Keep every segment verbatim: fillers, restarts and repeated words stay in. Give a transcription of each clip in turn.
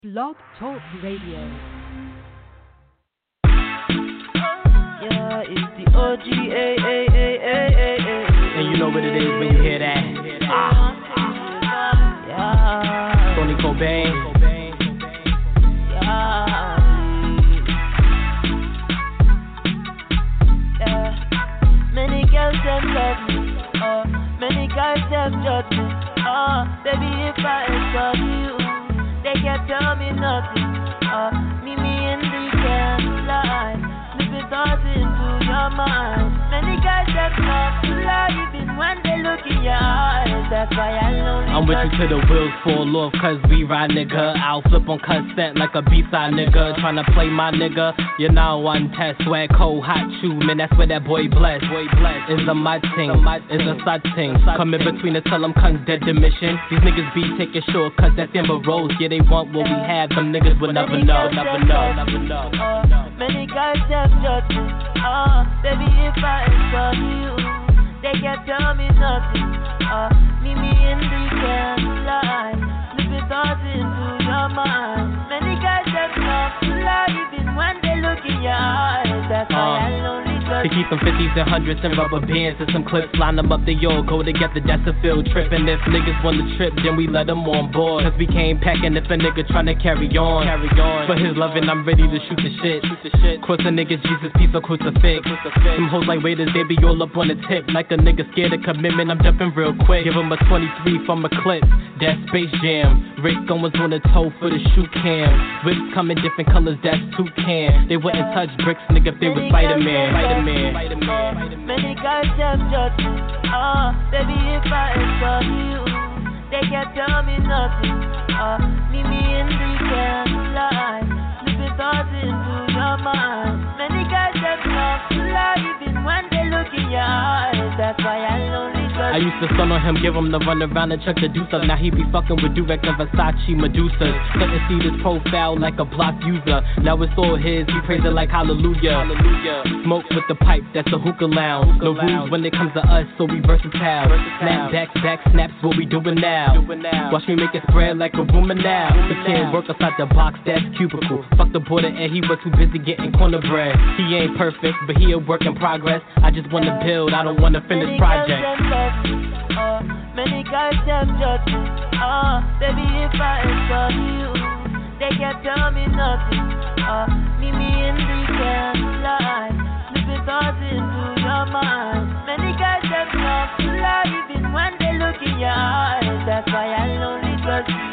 Blog Talk Radio. Yeah, it's the O G, ay, ay, ay, ay, ay, ay. And you know what it is when you hear that. Ah, Yeah, Tony Cobain. yeah, yeah. Many girls them love me, uh, many guys them judge me. Uh, baby, if I answer you, they can't tell me nothing. Uh, meet me in the candlelight, slipping thoughts into your mind. Many guys them love to lie, even when they look in your eyes. That's why I lonely. I'm with you till the wheels fall off, cause we ride, nigga. I'll flip on consent like a B-side nigga. Tryna play my nigga, you're now one test. Swag cold, hot chew, man, that's where that boy blessed. Boy blessed. Is a my ting, is a side ting. Come in between and tell them cunts dead to mission. These niggas be taking shortcuts, that's Amber Rose. Yeah, they want what we have, them niggas will never know, never know, never know. Uh, many guys have judged me. Uh, baby, if I answer you, they can't tell me nothing. Uh, meet me in the candlelight, slipping thoughts into your mind. Many guys have love to lie, even when they look in your eyes. That's why I lonely To keep them fifties and hundreds and rubber bands and some clips, line them up, they all go together, that's a field trip. And if niggas want the trip, then we let them on board. Cause we came packing if a nigga tryna carry on. Carry on. For his loving, I'm ready to shoot the shit. Shoot the shit. Cross a nigga, Jesus, piece of crucifix. crucifix. Some hoes like waiters, they be all up on the tip. Like a nigga scared of commitment, I'm jumping real quick. Give him a twenty-three from a clip, that's Space Jam. Rick Owens on the toe for the shoe cam. Whips come in different colors, that's toucan. They wouldn't touch bricks, nigga, if they was Spider-Man. Spider-Man. Spider-Man. Many guys have judged me. Uh, baby, if I answer you, they can't tell me nothing. Uh, meet me in the candlelight, slipping thoughts into your mind. Many guys have love to lie, even when they look in your eyes. That's why I lonely trust I used to stun on him, give him the run around and chuck the deuce up. Now he be fucking with Durex and Versace Medusas. Couldn't see this profile like a block user. Now it's all his, he praise it like hallelujah. Hallelujah. Smoke with the pipe, that's a hookah lounge. No rules when it comes to us, so we versatile. Snap back, back snaps, what we doing now. Watch me make it spread like a rumor now. The can't work outside the box, that's cubicle. Fuck the border and he was too busy getting corner bread. He ain't perfect, but he a work in progress. I just wanna build, I don't wanna finish project. Uh, many guys have judged me. Uh, baby, if I answer you, they can't tell me nothing. Uh, meet me in the candlelight, slipping thoughts into your mind. Many guys have love to lie, even when they look in your eyes. That's why I lonely trust you.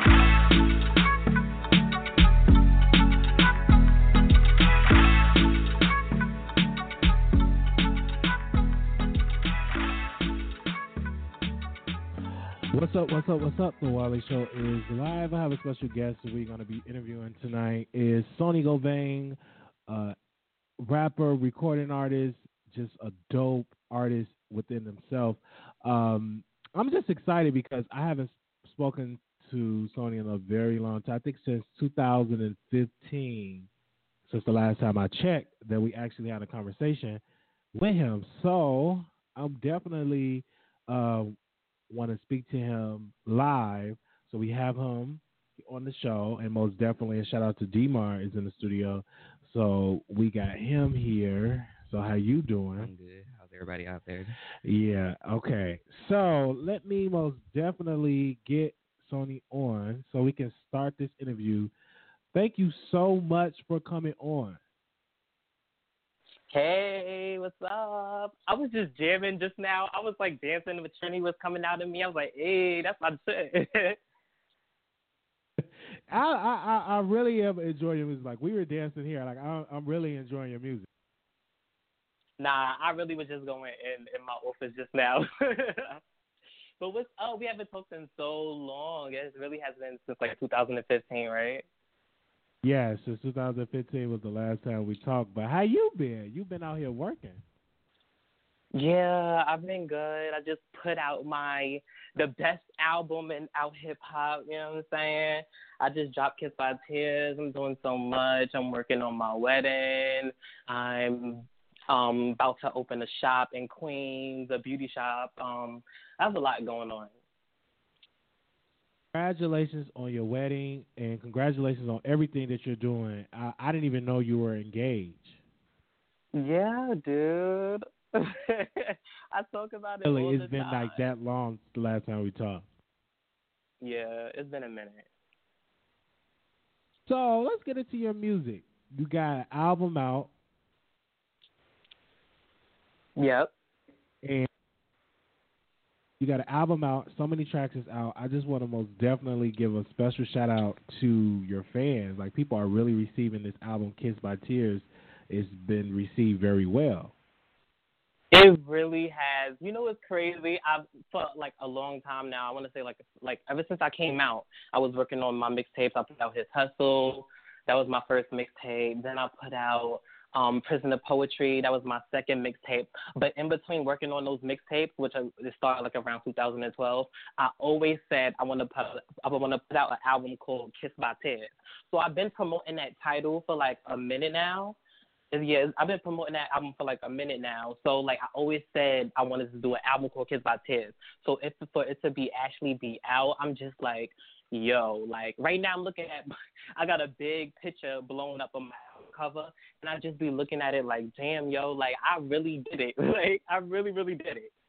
What's up, what's up, what's up? The Wiley Show is live. I have a special guest that we're going to be interviewing tonight. Is Tony Cobain, uh, rapper, recording artist, just a dope artist within himself. Um, I'm just excited because I haven't spoken to Tony in a very long time. I think since two thousand fifteen, since the last time I checked, that we actually had a conversation with him. So I'm definitely... Uh, want to speak to him live, so we have him on the show, and most definitely a shout out to D-Mar is in the studio, so we got him here. So how you doing? I'm good. How's everybody out there? Yeah, okay. So let me most definitely get Sony on so we can start this interview. Thank you so much for coming on. Hey, what's up? I was just jamming just now. I was like dancing. The Trini was coming out of me. I was like, hey, that's my shit. I, I I really am enjoying your music. Like we were dancing here. Like I, I'm really enjoying your music. Nah, I really was just going in, in my office just now. But what's oh, we haven't talked in so long. It really has been since like two thousand fifteen, right? Yeah, since two thousand fifteen was the last time we talked. But how you been? You've been out here working. Yeah, I've been good. I just put out my the best album in out hip hop. You know what I'm saying? I just dropped Kiss by Tears. I'm doing so much. I'm working on my wedding. I'm um about to open a shop in Queens, a beauty shop. Um, I have a lot going on. congratulations on your wedding and congratulations on everything that you're doing. I, I didn't even know you were engaged. Yeah, dude. I talk about it Really, all it's the been time. like that long the last time we talked. Yeah, it's been a minute. So let's get into your music. You got an album out. Yep. And you got an album out. So many tracks is out. I just want to most definitely give a special shout out to your fans. Like, people are really receiving this album, Kissed by Tears. It's been received very well. It really has. You know what's crazy? I've for like a long time now. I want to say like like ever since I came out, I was working on my mixtapes. I put out His Hustle. That was my first mixtape. Then I put out um, Prison of Poetry. That was my second mixtape. But in between working on those mixtapes, which I, it started like around two thousand twelve, I always said I want to put I want to put out an album called Kissed by Tears. So I've been promoting that title for like a minute now. Yeah, I've been promoting that album for like a minute now. So like I always said I wanted to do an album called Kissed by Tears. So if for it to be actually be out, I'm just like, yo, like right now I'm looking at, I got a big picture blown up on my album cover, and I just be looking at it like, damn, yo, like I really did it. Like I really, really did it.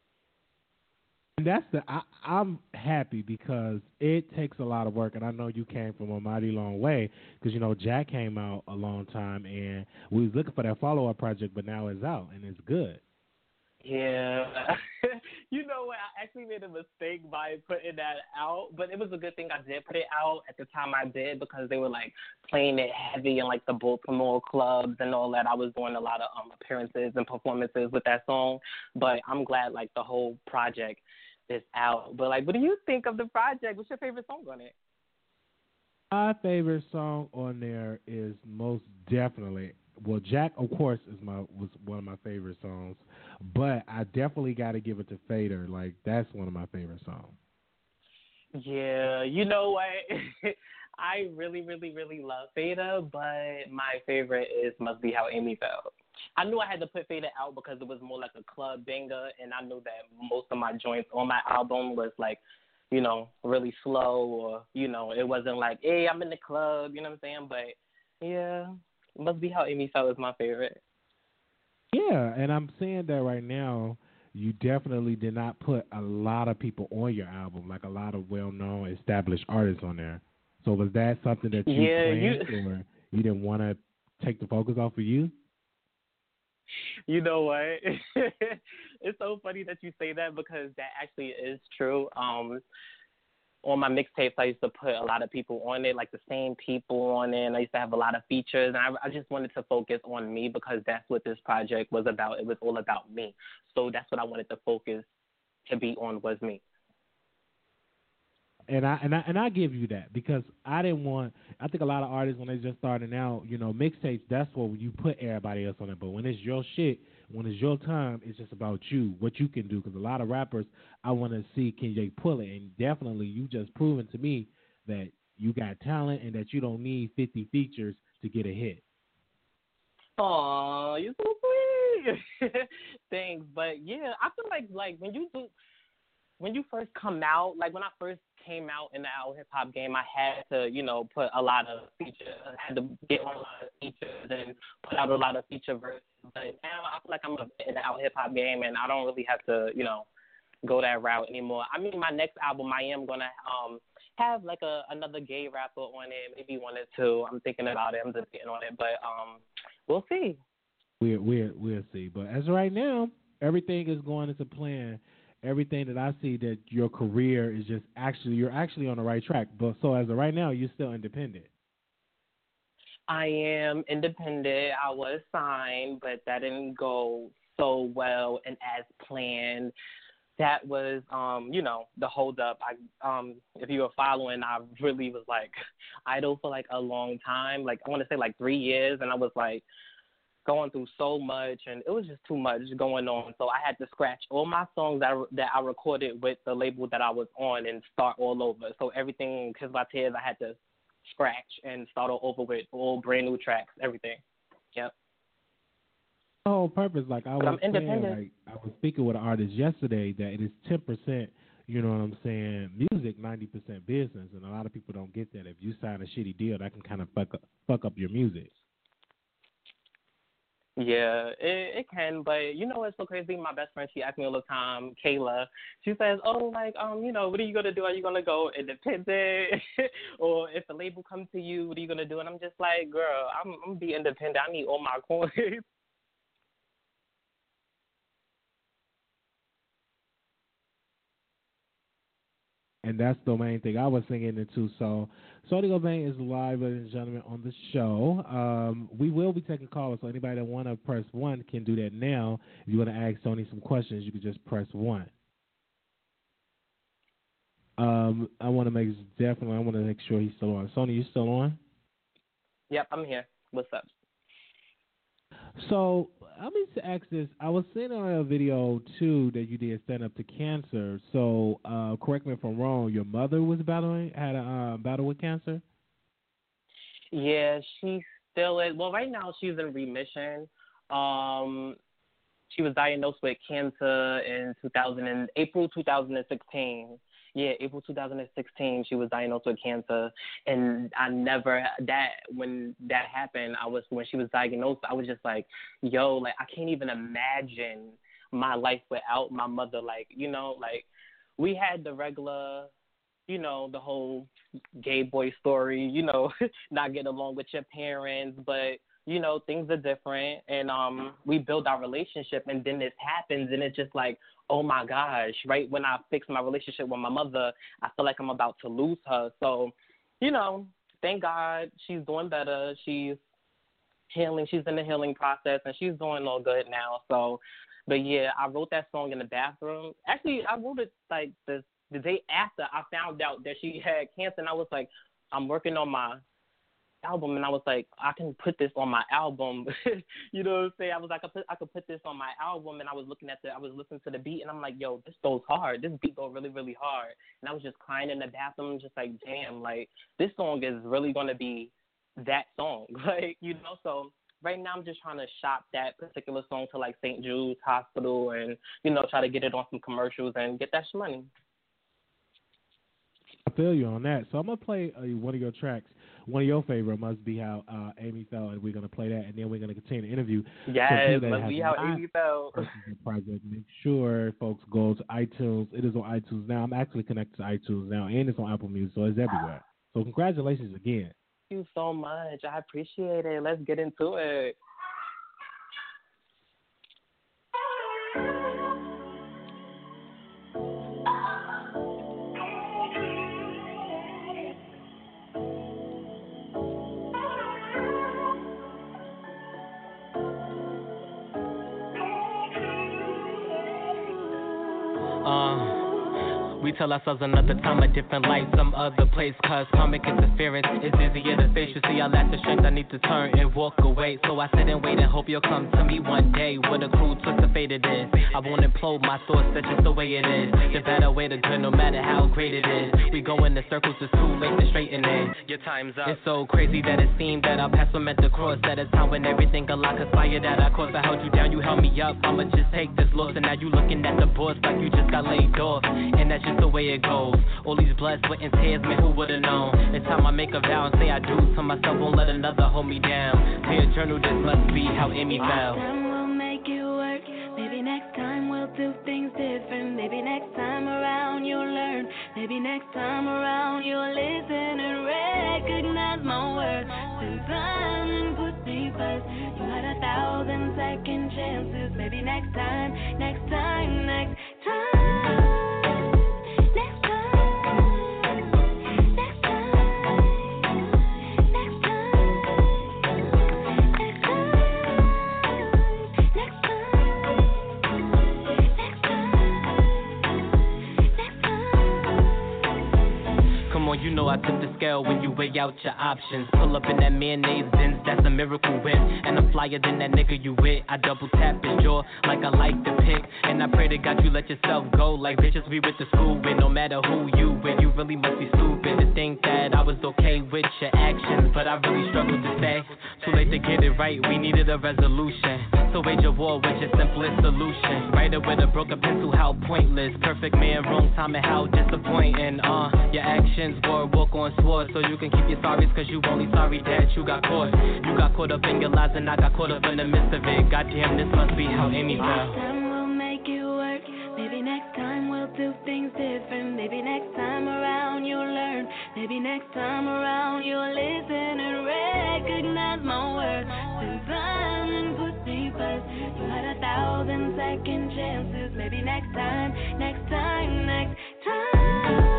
And that's the I, I'm happy because it takes a lot of work, and I know you came from a mighty long way because you know Jack came out a long time, and we was looking for that follow up project, but now it's out and it's good. Yeah, you know what? I actually made a mistake by putting that out, but it was a good thing I did put it out at the time I did because they were like playing it heavy in like the Baltimore clubs and all that. I was doing a lot of um, appearances and performances with that song, but I'm glad like the whole project is out. But like, what do you think of the project? What's your favorite song on it? My favorite song on there is most definitely, well, Jack, of course, is my was one of my favorite songs, but I definitely got to give it to Fader. Like, that's one of my favorite songs. Yeah, you know what? I really, really, really love Fader, but my favorite is Must Be How Amy Felt. I knew I had to put Fader out because it was more like a club banger, and I knew that most of my joints on my album was like, you know, really slow, or, you know, it wasn't like, hey, I'm in the club, you know what I'm saying? But, yeah, Must Be How Amy Felt is my favorite. Yeah, and I'm saying that right now, you definitely did not put a lot of people on your album, like a lot of well-known, established artists on there. So was that something that you yeah, planned, you... or you didn't want to take the focus off of you? You know what? It's so funny that you say that because that actually is true. Um, on my mixtapes, I used to put a lot of people on it, like the same people on it, and I used to have a lot of features, and I, I just wanted to focus on me because that's what this project was about. It was all about me. So that's what I wanted to focus to be on was me. And I and I and I give you that because I didn't want. I think a lot of artists when they're just starting out, you know, mixtapes. That's what you put everybody else on it. But when it's your shit, when it's your time, it's just about you, what you can do. Because a lot of rappers, I want to see can they pull it, and definitely you just proven to me that you got talent and that you don't need fifty features to get a hit. Aw, you're so sweet. Thanks, but yeah, I feel like like when you do. When you first come out, like when I first came out in the out hip hop game, I had to, you know, put a lot of features. I had to get on a lot of features and put out a lot of feature verses. But now I feel like I'm in the out hip hop game, and I don't really have to, you know, go that route anymore. I mean, my next album, I am gonna um have like a another gay rapper on it, maybe one or two. I'm thinking about it. I'm just getting on it, but um, we'll see. We'll we'll we'll see. But as of right now, everything is going as a plan. Everything that I see that your career is just actually, you're actually on the right track. But so as of right now, you're still independent. I am independent. I was signed, but that didn't go so well and as planned. That was, um, you know, the hold up. I, um, if you were following, I really was like idle for like a long time. Like I want to say like three years, and I was like, going through so much, and it was just too much going on. So I had to scratch all my songs that I, that I recorded with the label that I was on and start all over. So everything, Kissed by Tears, I had to scratch and start all over with all brand new tracks, everything. Yep. Oh, purpose. Like I but was I'm independent. saying, like I was speaking with an artist yesterday that it is ten percent, you know what I'm saying, music ninety percent business, and a lot of people don't get that. If you sign a shitty deal, that can kind of fuck up, fuck up your music. Yeah, it, it can, but you know what's so crazy? My best friend, she asked me all the time, Kayla, she says, oh, like, um, you know, what are you going to do? Are you going to go independent? Or if the label comes to you, what are you going to do? And I'm just like, girl, I'm, I'm going to be independent. I need all my coins. And that's the main thing I was thinking into. So, Sony Govain is live, ladies and gentlemen, on the show. Um, we will be taking calls, so anybody that want to press one can do that now. If you want to ask Sony some questions, you can just press one. Um, I want to make definitely. I want to make sure he's still on. Sony, you still on? Yep, I'm here. What's up? So let me ask this. I was seeing on a video, too, that you did stand up to cancer. So uh, correct me if I'm wrong, your mother was battling, had a uh, battle with cancer? Yeah, she still is. Well, right now she's in remission. Um, she was diagnosed with cancer in two thousand, April two thousand sixteen. Yeah, April two thousand sixteen, she was diagnosed with cancer, and I never that when that happened. I was when she was diagnosed, I was just like, yo, like I can't even imagine my life without my mother. Like, you know, like we had the regular, you know, the whole gay boy story, you know, not getting along with your parents, but you know, things are different, and um, we build our relationship, and then this happens, and it's just like, oh my gosh, right when I fix my relationship with my mother, I feel like I'm about to lose her. So, you know, thank God she's doing better. She's healing. She's in the healing process, and she's doing all good now. So, but yeah, I wrote that song in the bathroom. Actually, I wrote it like the the day after I found out that she had cancer, and I was like, I'm working on my album, and I was like, I can put this on my album. You know what I'm saying? I was like, I put I could put this on my album, and I was looking at the I was listening to the beat, and I'm like, yo, this goes hard. This beat goes really, really hard. And I was just crying in the bathroom, just like, damn, like this song is really gonna be that song. Like, you know, so right now I'm just trying to shop that particular song to like Saint Jude's Hospital, and you know, try to get it on some commercials and get that money. I feel you on that. So I'm gonna play uh, one of your tracks. One of your favorite must be how uh, Amy felt, and we're gonna play that, and then we're gonna continue the interview. Yes, must be how Amy felt. Project. Make sure folks go to iTunes. It is on iTunes now. I'm actually connected to iTunes now, and it's on Apple Music, so it's everywhere. So congratulations again. Thank you so much. I appreciate it. Let's get into it. We tell ourselves another time, a different life, some other place, cause karmic interference is easier to face. You see, I lack the strength, I need to turn and walk away. So I sit and wait and hope you'll come to me one day. With a cruel twist of fate it is. I won't implode my thoughts, that's just the way it is. The better way to good, no matter how great it is. We go in the circles, it's too late to straighten it. Your time's up. It's so crazy that it seemed that our paths were meant to cross. That is time when everything a lot conspired that I caused. I held you down, you held me up. I'ma just take this loss, and now you looking at the boss like you just got laid off. And that's just the way it goes. All these blood, sweat, and tears, man, who would've known? It's time I make a vow and say I do to myself, won't let another hold me down. Dear journal, this must be how Amy felt. Next time we'll make it work. Maybe next time we'll do things different. Maybe next time around you'll learn. Maybe next time around you'll listen and recognize my words. Spend time and put me first. You had a thousand second chances. Maybe next time, next time, next time. You know I tip the scale when you weigh out your options. Pull up in that mayonnaise Benz, that's a miracle whip. And I'm flyer than that nigga you with. I double tap his jaw like I like to pick. And I pray to God you let yourself go like bitches we with the school with. No matter who you with, you really must be stupid to think that I was okay with your actions. But I really struggled to stay. too late to get it right, we needed a resolution. So wage a war with your simplest solution. Write it with a broken pencil, how pointless. Perfect man, wrong time, and how disappointing. Uh, your actions were walk on sword, so you can keep your sorries, cause you only sorry that you got caught. You got caught up in your lies, and I got caught up in the midst of it. Goddamn, this must be how Amy felt. Next time we'll make it work. Maybe next time we'll do things different. Maybe next time around you'll learn. Maybe next time around you'll listen and recognize my words. Since time and put me first, you had a thousand second chances. Maybe next time, next time, next time.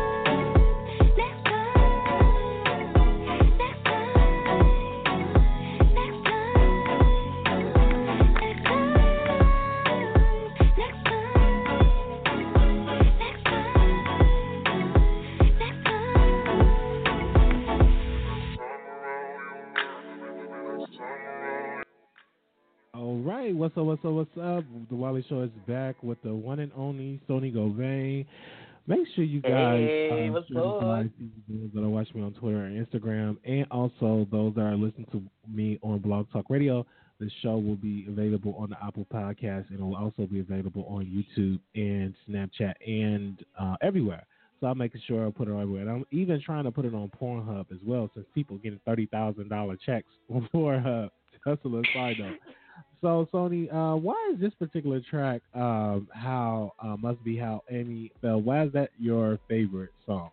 All right, what's up, what's up, what's up? The Wiley Show is back with the one and only Sonny Govain. Make sure you guys, Hey, uh, what's share this up? live feed, those that are watching me on Twitter and Instagram, and also those that are listening to me on Blog Talk Radio. The show will be available on the Apple Podcast, and it will also be available on YouTube and Snapchat and uh, everywhere. So I'm making sure I put it everywhere. And I'm even trying to put it on Pornhub as well, since people are getting thirty thousand dollars checks on Pornhub. That's a little side note. So, Sony, uh, why is this particular track, um, how uh, Must Be How Amy Felt? Why is that your favorite song?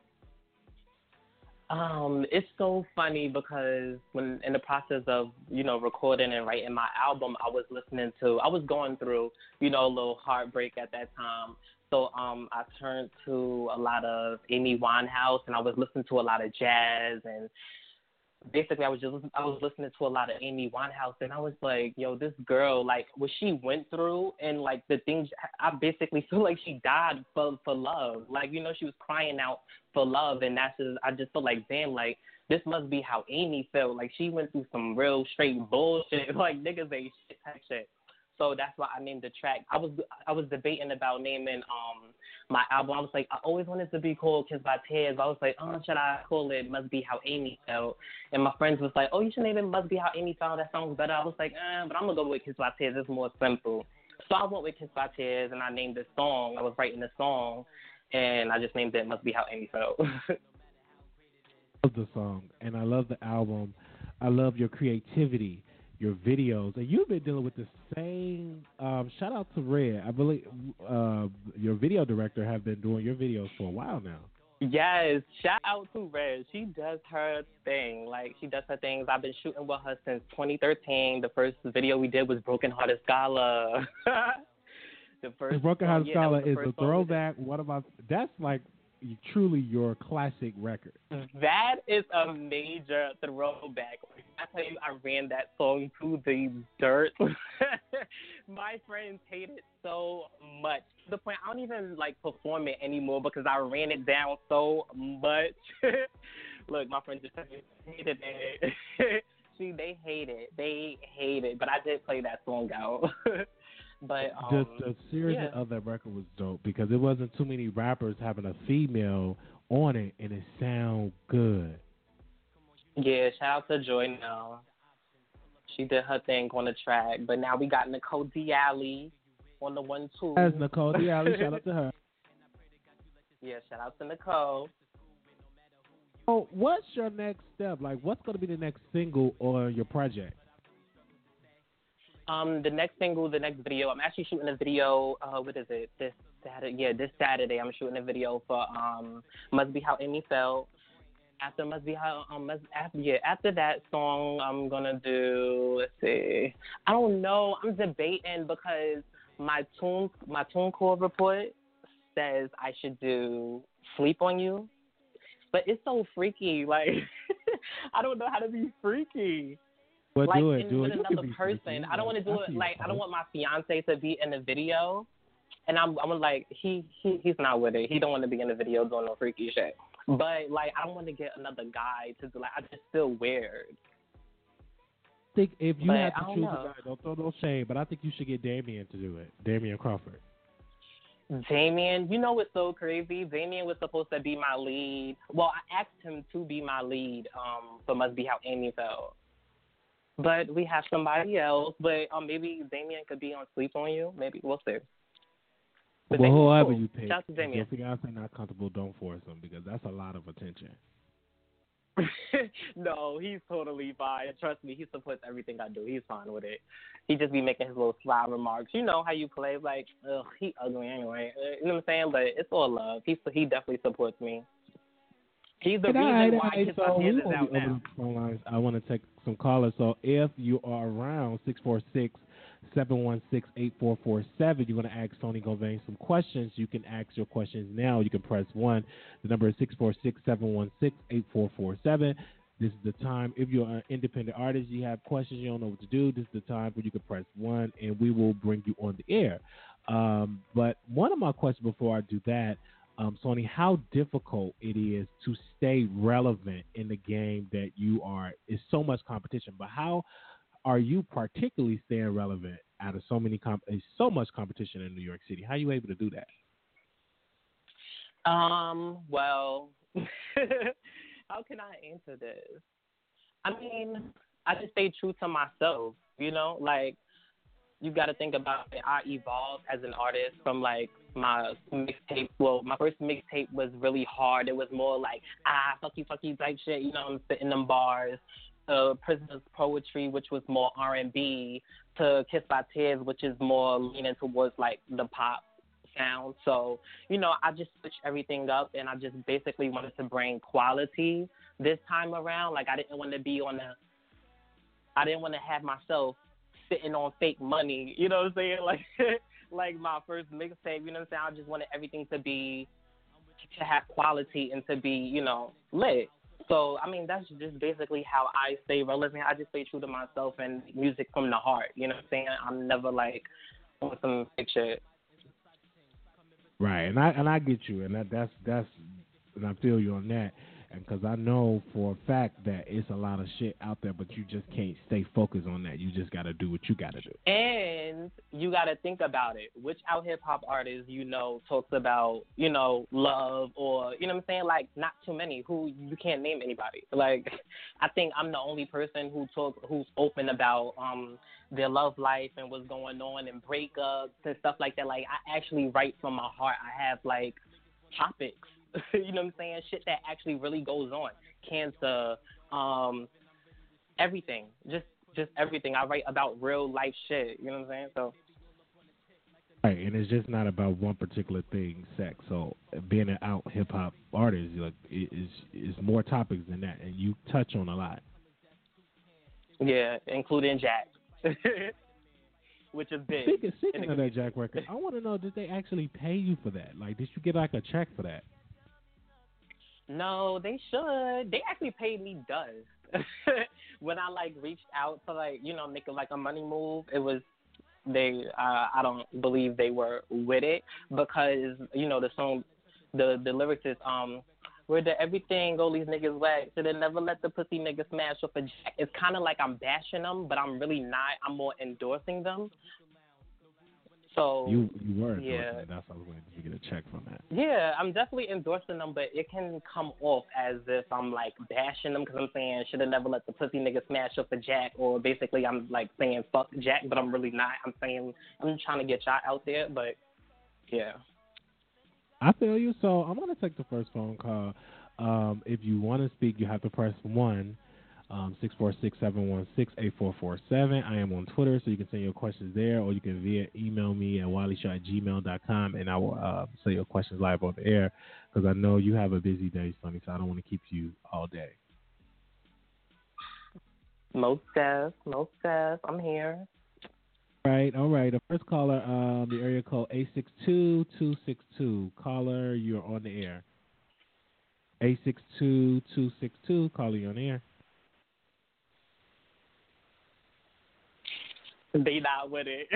Um, it's so funny because when in the process of, you know, recording and writing my album, I was listening to, I was going through, you know, a little heartbreak at that time. So um, I turned to a lot of Amy Winehouse, and I was listening to a lot of jazz, and basically, I was just I was listening to a lot of Amy Winehouse, and I was like, "Yo, this girl, like, what she went through, and like the things, I basically feel like she died for for love. Like, you know, she was crying out for love, and that's just I just feel like, damn, like this must be how Amy felt. Like she went through some real straight bullshit, like niggas ain't shit type shit. So that's why I named the track. I was I was debating about naming um my album. I was like, I always wanted to be called Kissed by Tears. I was like, oh, should I call it Must Be How Amy Felt? And my friends was like, oh, you should name it Must Be How Amy Felt. That sounds better. I was like, eh, but I'm going to go with Kissed by Tears. It's more simple. So I went with Kissed by Tears, and I named this song. I was writing the song, and I just named it Must Be How Amy Felt. I love the song, and I love the album. I love your creativity, your videos, and you've been dealing with the same. Um, shout out to Red. I believe uh, your video director have been doing your videos for a while now. Yes, shout out to Red. She does her thing. Like, she does her things. I've been shooting with her since twenty thirteen. The first video we did was Broken Hearted Scholar. the first The Broken Hearted yeah, Scholar is a throwback. One of my that's like truly your classic record. That is a major throwback. I tell you, I ran that song to the dirt. My friends hate it so much. To the point I don't even like perform it anymore because I ran it down so much. Look, my friends just hated it. See, they hate it. They hate it. But I did play that song out. But um, the, the seriousness yeah. of that record was dope because it wasn't too many rappers having a female on it, and it sound good. Yeah, shout out to Joy now. She did her thing on the track, but now we got Nicole Dialli on the one too. As Nicole Dialli, shout out to her. Yeah, shout out to Nicole. So, what's your next step? Like, what's going to be the next single or your project? Um, the next single, the next video. I'm actually shooting a video. Uh, what is it? This Saturday. Yeah, this Saturday. I'm shooting a video for um, Must Be How Amy Felt. After Must Be How um, must, after yeah, after that song, I'm gonna do. Let's see. I don't know. I'm debating because my tune, my TuneCore report says I should do Sleep on You, but it's so freaky. Like, I don't know how to be freaky. But like do it, in, do with it. another person. I don't want to do it like I don't want my fiance to be in the video, and I'm I'm like he he he's not with it. He don't want to be in the video doing no freaky shit. But like I don't want to get another guy to do like I just feel weird. I think if you but have to I don't choose know. a guy, don't throw no shade. But I think you should get Damian to do it. Damian Crawford. Damian, you know what's so crazy? Damian was supposed to be my lead. Well, I asked him to be my lead um, for Must Be How Amy Felt. But we have somebody else. But um, maybe Damien could be on Sleep on You. Maybe we'll see. But well, whoever cool. you pick, Shout out to if Damien. your fiance not comfortable, don't force him because that's a lot of attention. No, he's totally fine. Trust me, he supports everything I do. He's fine with it. He just be making his little sly remarks. You know how you play, like, ugh, he ugly anyway. Uh, You know what I'm saying? But it's all love. He he definitely supports me. He's the Good reason night, why night. Kiss So My Tears we is will out be over now. the phone lines. I want to take some callers. So if you are around six four six, seven one six, eight four four seven, you're going to ask Tony Govain some questions. You can ask your questions now. You can press one. The number is six four six, seven one six, eight four four seven. This is the time. If you're an independent artist, you have questions, you don't know what to do, this is the time where you can press one, and we will bring you on the air. Um, but one of my questions before I do that, um, Sony, how difficult it is to stay relevant in the game that you are. It's so much competition, but how are you particularly staying relevant out of so many comp- so much competition in New York City? How are you able to do that? Um, well, how can I answer this? I mean, I just stay true to myself, you know? Like, you got to think about it. I evolved as an artist from, like, my mixtape. Well, my first mixtape was really hard. It was more like, ah, fuck you, fuck you type shit. You know, I'm spitting them bars. To Prisoner's Poetry, which was more R and B, to Kiss by Tears, which is more leaning towards, like, the pop sound. So, you know, I just switched everything up, and I just basically wanted to bring quality this time around. Like, I didn't want to be on the, I didn't want to have myself sitting on fake money, you know what I'm saying? Like, like my first mixtape, you know what I'm saying? I just wanted everything to be, to have quality and to be, you know, lit. So, I mean, that's just basically how I stay relevant. I just stay true to myself and music from the heart, you know what I'm saying? I'm never, like, on some fake shit. Right, and I and I get you, and that that's that's, and I feel you on that, and because I know for a fact that it's a lot of shit out there, but you just can't stay focused on that. You just got to do what you got to do. And you got to think about it. Which out hip hop artist you know talks about, you know, love or, you know what I'm saying? Like, not too many. Who, you can't name anybody. Like, I think I'm the only person who talk, who's open about um their love life and what's going on and breakups and stuff like that. Like, I actually write from my heart. I have, like, topics, you know what I'm saying? Shit that actually really goes on. Cancer, um, everything. Just just everything. I write about real life shit, you know what I'm saying? So, right, and it's just not about one particular thing, sex. So being an out hip hop artist, like, it is is more topics than that, and you touch on a lot. yeah, including Jack. Which is big. Speaking, speaking of that Jack record, I want to know, did they actually pay you for that? Like, did you get like a check for that? No, they should. They actually paid me dust. When I, like, reached out to, like, you know, make it like a money move, it was, they, uh, I don't believe they were with it because, you know, the song, the, the lyrics is, um, where the everything all these niggas whack, so they never let the pussy niggas smash off a jack. It's kind of like I'm bashing them, but I'm really not. I'm more endorsing them. So You you were endorsing yeah. it. That's why I was waiting to get a check from that. Yeah, I'm definitely endorsing them, but it can come off as if I'm, like, bashing them because I'm saying should have never let the pussy nigga smash up a jack, or basically I'm, like, saying fuck Jack, but I'm really not. I'm saying I'm trying to get y'all out there, but yeah. I feel you. So I'm going to take the first phone call. Um, if you want to speak, you have to press one, um, six four six, seven one six, eight four four seven. I am on Twitter, so you can send your questions there, or you can via email me at wiley shaw at gmail dot com, and I will uh, say your questions live on the air because I know you have a busy day, Sonny, so I don't want to keep you all day. Most deaf, most deaf. I'm here. Right, all right. The first caller, um, the area code eight six two, two six two. Caller, you're on the air. eight six two, two six two. Caller, you're on the air. They not with it.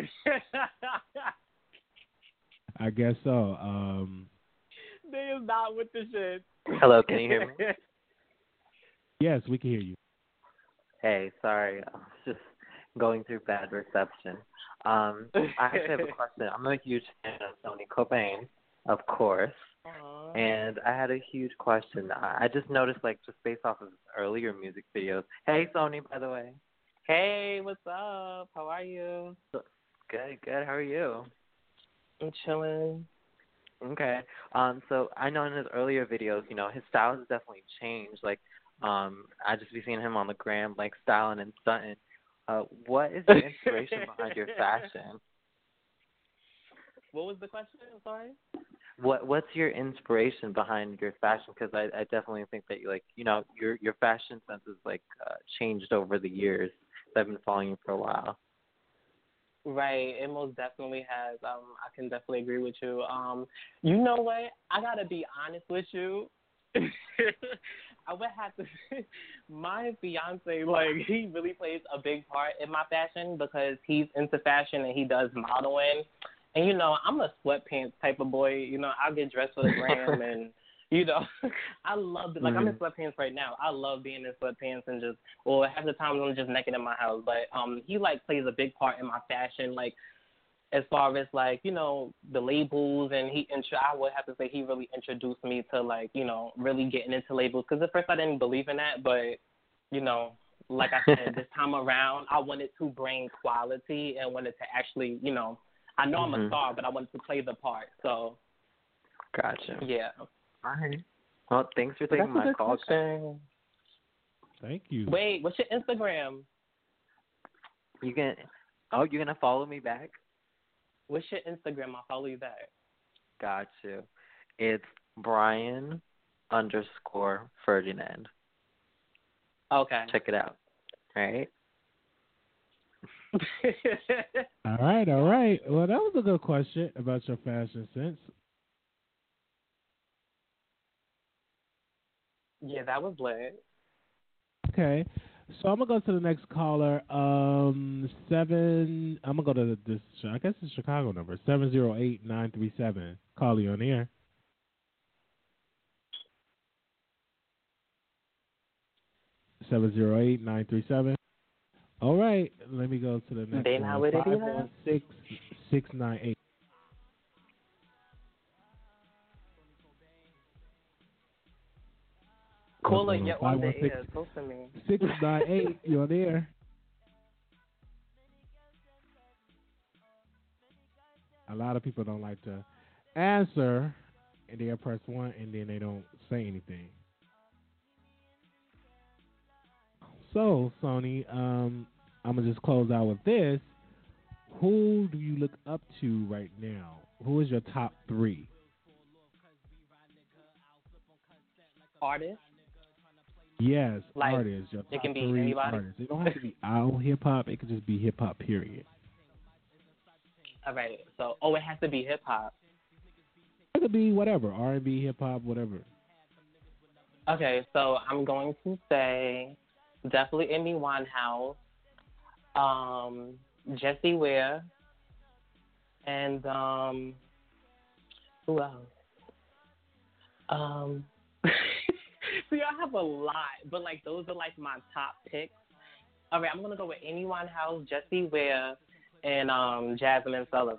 I guess so. Um, they is not with the shit. Hello, can you hear me? Yes, we can hear you. Hey, sorry, I was just going through bad reception. Um, I actually have a question. I'm a huge fan of Tony Cobain, of course, Uh-huh. and I had a huge question. I I just noticed, like, just based off of earlier music videos. Hey, Sony, by the way. Hey, what's up? How are you? Good, good. How are you? I'm chilling. Okay. Um, so I know in his earlier videos, you know, his style has definitely changed. Like, um, I just be seeing him on the gram, like styling and stunting. Uh, what is the inspiration behind your fashion? What was the question? I'm sorry. What What's your inspiration behind your fashion? Because I, I definitely think that you like, you know, your your fashion sense has like uh, changed over the years. I've been following you for a while. Right, it most definitely has. Um, I can definitely agree with you. Um, you know what? I gotta be honest with you. I would have to. My fiance, like, he really plays a big part in my fashion because he's into fashion and he does modeling. And you know, I'm a sweatpants type of boy. You know, I'll get dressed for the gram and. You know, I love it. Like, I'm in sweatpants right now. I love being in sweatpants and just, or half the time I'm just naked in my house. But um, he, like, plays a big part in my fashion, like, as far as, like, you know, the labels. And he, intro- I would have to say he really introduced me to, like, you know, really getting into labels. Because at first I didn't believe in that. But, you know, like I said, this time around, I wanted to bring quality and wanted to actually, you know, I know I'm Mm-hmm. a star, but I wanted to play the part. So, Gotcha. yeah. All right. Well, thanks for taking my call. Question. Thank you. Wait, what's your Instagram? You can. Oh, you're gonna follow me back? What's your Instagram? I'll follow you back. Got you. It's Brian underscore Ferdinand. Okay. Check it out. All right. All right, all right. Well, that was a good question about your fashion sense. Yeah, that was lit. Okay, so I'm gonna go to the next caller. Um, seven. I'm gonna go to this. I guess it's Chicago number seven zero eight nine three seven. Call you on the air. Seven zero eight nine three seven. All right, let me go to the next They one. not with it Five either? one six six nine eight. Caller, you're on the air. Talk to me. Six nine eight. You're on the air. A lot of people don't like to answer, and they press one, and then they don't say anything. So, Sony, um, I'm gonna just close out with this. Who do you look up to right now? Who is your top three? Artist? Yes, Like, artists. Your it top can be three anybody? artists. It don't have to be all hip hop. It could just be hip hop. Period. All right. So, oh, it has to be hip hop. It could be whatever. R and B, hip hop, whatever. Okay, so I'm going to say definitely Amy Winehouse, um, Jessie Ware, and um, who else? Um, see, I have a lot, but like those are like my top picks. All right, I'm gonna go with Amy Winehouse, Jessie Ware, and um, Jasmine Sullivan.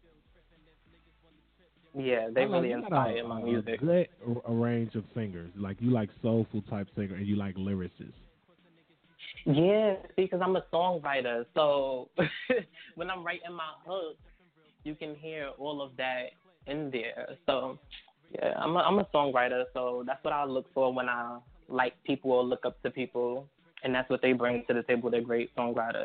Yeah, they like, really inspire a, my a music. Good a range of singers. Like you like soulful type singer, and you like lyricists. Yeah, because I'm a songwriter, so when I'm writing my hooks, you can hear all of that in there. So yeah, I'm a, I'm a songwriter, so that's what I look for when I like people or look up to people, and that's what they bring to the table. They're great songwriters.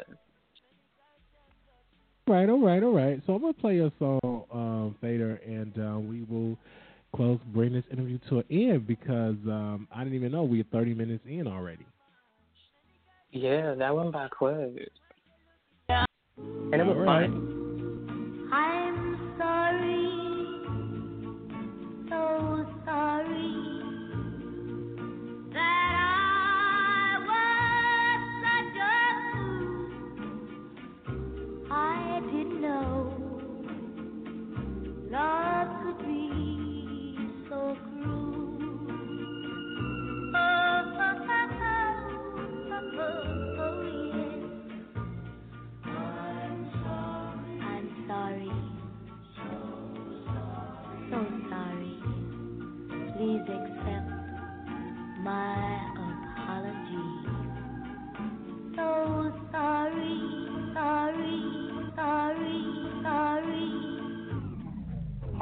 Right, all right, all right. So I'm gonna play a song, um, Fader, and uh, we will close, bring this interview to an end because um, I didn't even know we were thirty minutes in already. Yeah, that went by quick, and it was all right. fun. I'm sorry, so sorry that I was such a fool. I didn't know love could be so cruel. Oh, oh, oh, oh, oh, oh, yes. I'm sorry. So sorry. Please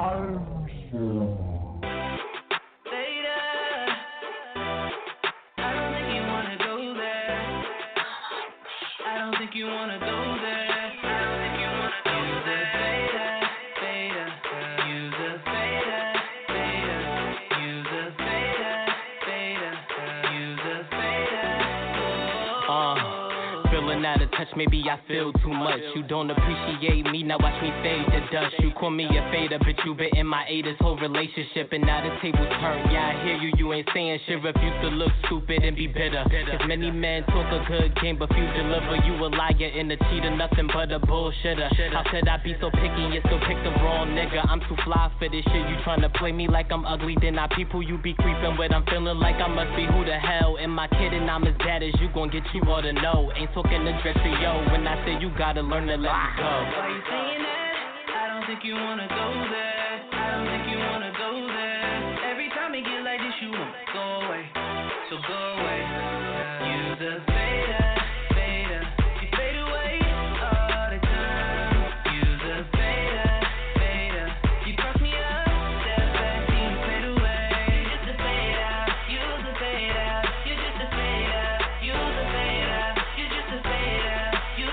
Out of touch, maybe I feel too much. You don't appreciate me, now watch me fade to dust. You call me a fader, but you been in my A this whole relationship, and now the tables turn. Yeah, I hear you, you ain't saying shit. Refuse to look stupid and be bitter. Cause many men talk a good game, but few deliver. You a liar and a cheater, nothing but a bullshitter. How could I be so picky and still pick the wrong nigga? I'm too fly for this shit. You tryna play me like I'm ugly, then I people you be creeping with. I'm feeling like I must be who the hell am I kidding? I'm as bad as you gon' get you all to know. Ain't talking the dress to yo when I say you gotta learn to let me go. Why you saying that? I don't think you wanna go there. I don't think you wanna go there. Every time it get like this, you wanna go away. So go away. You just fade out, fade out. You fade away all the time. You just fade out, fade out. You cross me up, step back, then you fade away. You just a fade out, you just a fade out. You just a fade out, you just a fade out. You just a fade out.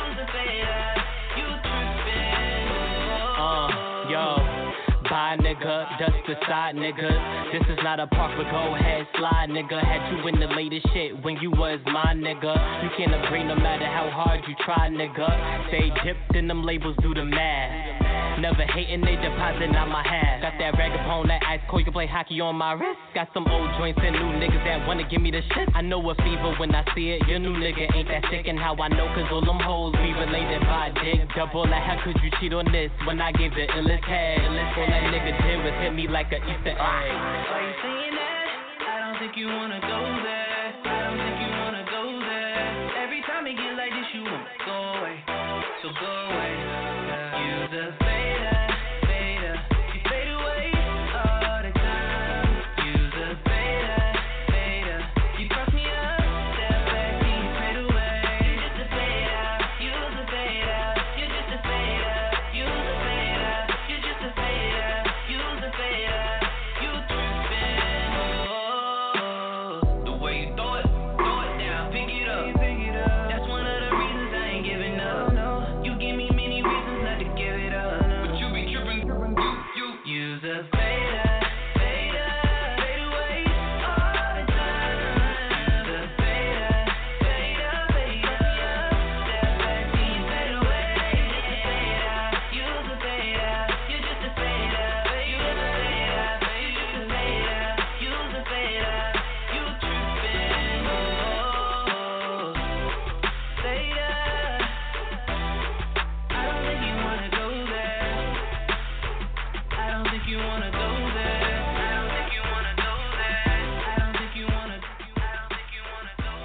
Uh, yo, bye nigga, dust aside nigga. This is not a park, but go ahead, slide nigga. Had you in the latest shit when you was my nigga. You can't agree no matter how hard you try nigga. Stay dipped in them labels, do the math. Never hating, they deposit on my half. Got that rag upon that ice cold, you can play hockey on my wrist. Got some old joints and new niggas that wanna give me the shit. I know a fever when I see it, your new nigga ain't that sick. And how I know, cause all them hoes be related by dick. Double like, how could you cheat on this when I gave the illest head? All that nigga did was hit me like a Easter egg. Why you saying that? I don't think you wanna go there. I don't think you wanna go there. Every time it get like this, you wanna go away. So go away. You just fade out, fade out. You fade away all the time. You just fade out, fade out. You cross me up, step back, then you fade away. You just a fade out, you just a fade out. You just a fade out, you just a fade out. You just a fade out, you just a fade out. You tripping, oh. The way you throw it, throw it down, pick it up. That's one of the reasons I ain't giving up. You give me many reasons not to give it up. But you be tripping, you, you, you just fade out, fade out, fade away all the time. Just fade out, fade out, fade out. Step back, then you fade away. Fade out, you just fade out, you just a fade out, you just a fade out, you just a fade out, you just a fade out. You tripping, oh, fade out. I don't think you wanna go there. I don't think you wanna go there. I don't think you wanna go there. I don't think you wanna. I don't think you wanna go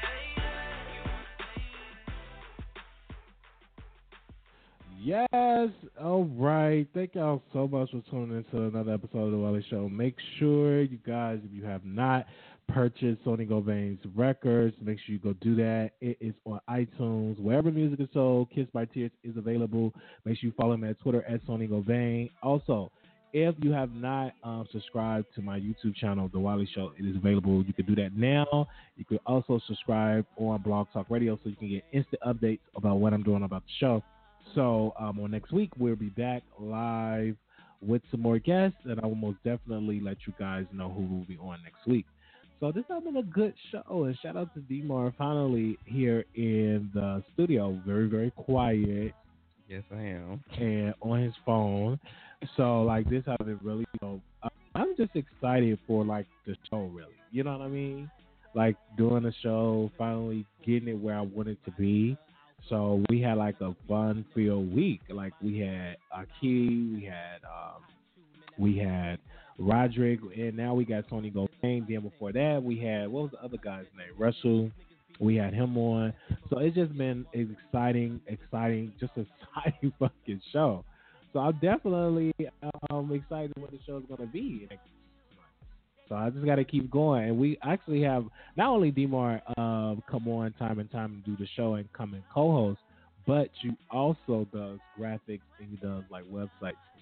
there. Yes, all right. Thank y'all so much for tuning into another episode of The Wally Show. Make sure you guys, if you have not purchased Sonny Govain's records, make sure you go do that. It is on iTunes. Wherever music is sold, Kiss by Tears is available. Make sure you follow me at Twitter at Sonny Govain. Also, if you have not um, subscribed to my YouTube channel, The Wally Show, it is available. You can do that now. You can also subscribe on Blog Talk Radio so you can get instant updates about what I'm doing about the show. So um, on next week, we'll be back live with some more guests, and I will most definitely let you guys know who will be on next week. So this has been a good show, and shout out to D-Mar finally here in the studio. Very, very quiet. Yes, I am. And on his phone. So, like, this has been really, you know, I'm just excited for, like, the show, really. You know what I mean? Like, doing the show, finally getting it where I want it to be. So, we had, like, a fun-filled week. Like, we had Aki, we had, um, we had Roderick, and now we got Sonny Govain. Then before that, we had, what was the other guy's name? Russell. We had him on. So it's just been an exciting, exciting, just an exciting fucking show. So I'm definitely um, excited what the show's going to be. So I just got to keep going. And we actually have not only D-Mar uh, come on time and time and do the show and come and co-host, but you also does graphics and he does like websites and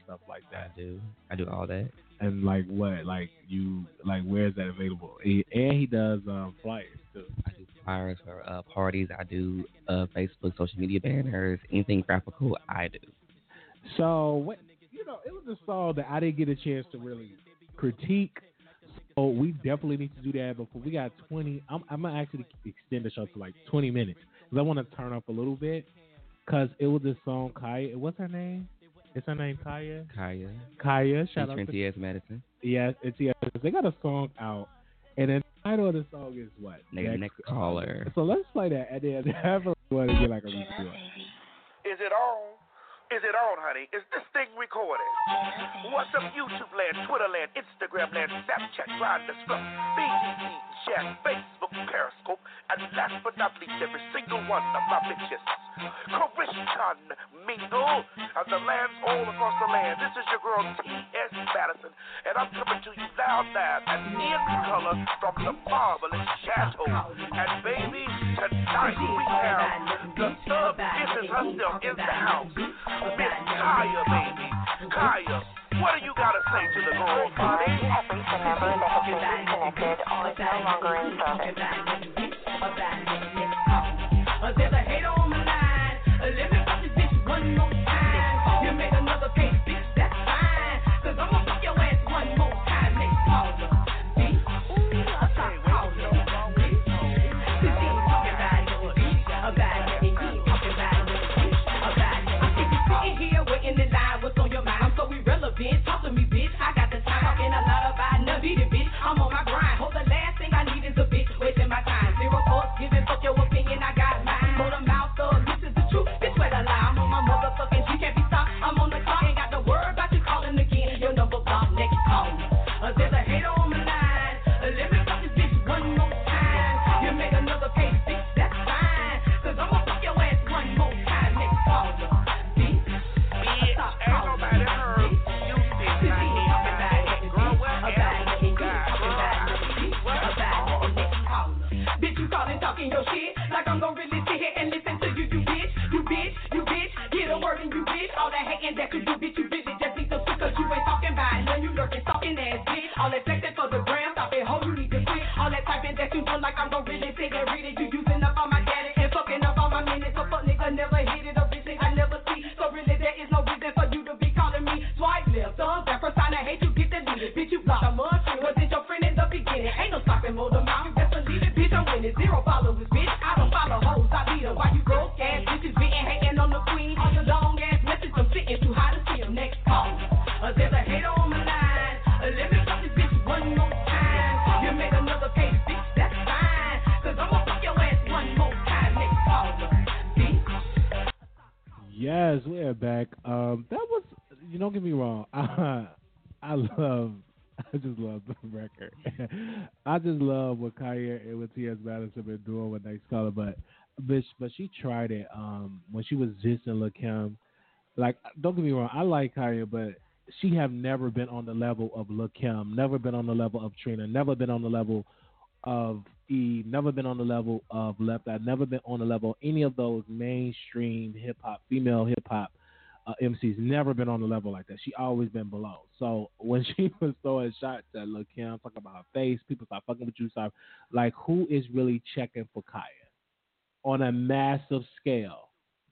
stuff like that? I do. I do all that. And like what? Like you like where is that available? He, and he does um, flyers too. I do flyers for uh, parties. I do uh, Facebook, social media banners, anything graphical. I do. So what? You know, it was a song that I didn't get a chance to really critique. So we definitely need to do that before we got twenty. I'm, I'm gonna actually extend the show to like twenty minutes because I want to turn up a little bit. Cause it was this song Kaya. What's her name? Is her name Kaya? Kaya. Kaya. Shout out to T S Madison. Yes, it's T S. They got a song out, and then the title of the song is what? Next, next caller. So let's play that, and then have a want to get like a review. Is it on? Is it on, honey? Is this thing recorded? What's up, YouTube land, Twitter land, Instagram land, Snapchat, Grindr, Scruff, B B, Chat, Facebook, Periscope, and last but not least, every single one of my bitches. Christian Mingle, and the lands all across the land. This is your girl T S Madison, and I'm coming to you loud, loud, and in color from the marvelous chateau. And baby, tonight we have the thug business herself in the house. Miss Kaya, baby. Kaya, what do you got to say to the girls, honey? Have reached a number that has been disconnected or is no longer in service. There's a hater on my line. Let me fuck this bitch one more time. You make another case, bitch, that's fine. Cause I'ma fuck your ass one more time. Next caller, bitch. I'll stop calling, bitch. Cause you ain't talking about it, bitch. About it, and you ain't talking about it, bitch. About it. I think you sitting here waiting in line. What's on your mind? I'm so irrelevant. Talk to me, bitch. I got the time. Talking a lot about nothing, bitch. I'm on my grind. Hope the last thing I need is a bitch wasting my time. Zero thoughts, giving fuck your opinion. I got mine. Put a mouth up, this is the truth. This where the lie. I'm on my motherfucking G, can't be stopped. I'm on the clock, ain't got the word about you calling again. Your number block, next call. Uh, there's a hater on my line. Uh, let me fuck this bitch one more time. You make another case, bitch, that's fine. Cause I'ma fuck your ass one more time. Next call. Bitch, bitch, ain't nobody heard you sit right here. Girl, what else you got? Bitch, you calling, talking your shit like I'm gonna really sit here and listen to you, you bitch, you bitch, you bitch. Get a word in you bitch. All that hating that you do, bitch, you really just need to switch. Cause you ain't talking about it. None you lurking, talking ass bitch. All that flexing for the gram, stop it, ho, you need to quit. All that typing that you done like I'm gonna really sit and read it. You using up on my daddy and fucking up on my minutes. So fuck nigga never hit it, a bitch I never see. So really there is no reason for you to be calling me. Swipe left, thumbs that first time I hate you, get deleted. Bitch, you blocked a mud tree. Wasn't your friend in the beginning? Ain't no stopping more than mouth. Best believe it, bitch, I'm winning. Zero followers, bitch. I don't follow hoes, I lead them. Why you broke ass bitches beating, hating on the queen? On the long ass message, I'm sitting too high to see them. Next call. Uh, there's a hater on my line. Uh, let me fuck this bitch one more time. You make another case, bitch, that's fine. Cause I'ma fuck your ass one more time. Next call. Bitch. Yes, we're back. Um, that was, you don't get me wrong. I, I love, I just love the record. I just love what Kaya and what T S Madison been doing with Next Caller, but bitch, but she tried it um when she was just in Lil' Kim. Like, don't get me wrong, I like Kaya, but she have never been on the level of Lil' Kim, never been on the level of Trina, never been on the level of E, never been on the level of Left Eye, never been on the level of any of those mainstream hip hop, female hip hop uh, M Cs. Never been on the level like that. She always been below. So when she was throwing shots at Lil' Kim, talking about her face, people start fucking with you. Start like, who is really checking for Kaya on a massive scale?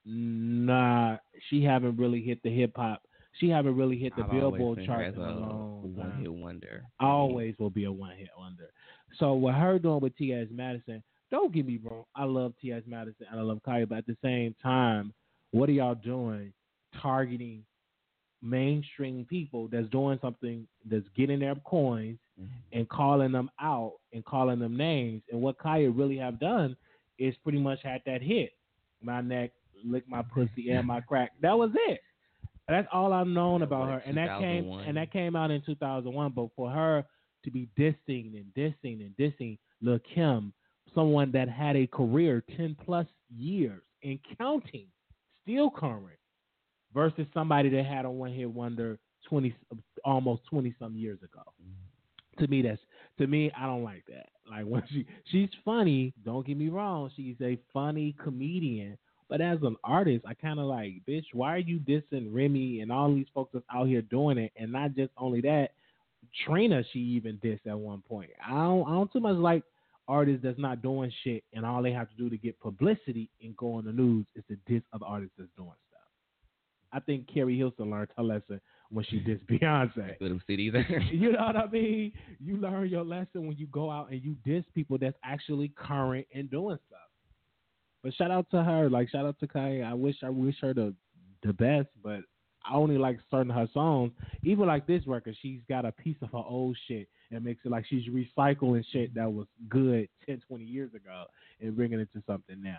Nah, she haven't really hit the hip hop. She haven't really hit the I've Billboard always chart as in a a long one time. hit wonder. Always will be a one hit wonder. So what her doing with T S Madison, don't get me wrong, I love T S Madison and I love Kaya, but at the same time, what are y'all doing targeting mainstream people that's doing something that's getting their coins mm-hmm. and calling them out and calling them names? And what Kaya really have done is pretty much had that hit. My neck, lick my pussy and my crack. That was it. That's all I've known about her. And that came and that came out in two thousand one. But for her to be dissing and dissing and dissing Lil' Kim, someone that had a career ten plus years and counting, still current, versus somebody that had a one hit wonder twenty almost twenty some years ago. Mm-hmm. To me, that's to me, I don't like that. Like when she she's funny, don't get me wrong, she's a funny comedian, But as an artist, I kind of like, bitch, why are you dissing Remy and all these folks that's out here doing it? And not just only that, Trina, she even dissed at one point. I don't, I don't too much like artists that's not doing shit and all they have to do to get publicity and go on the news is to diss other artists that's doing stuff. I think Carrie Hilson learned her lesson when she dissed Beyonce. Put them C Ds there. You know what I mean? You learn your lesson when you go out and you diss people that's actually current and doing stuff. But shout out to her, like shout out to Kanye. I wish I wish her the the best, but I only like certain of her songs. Even like this record, she's got a piece of her old shit and makes it like she's recycling shit that was good ten, twenty years ago and bringing it to something now.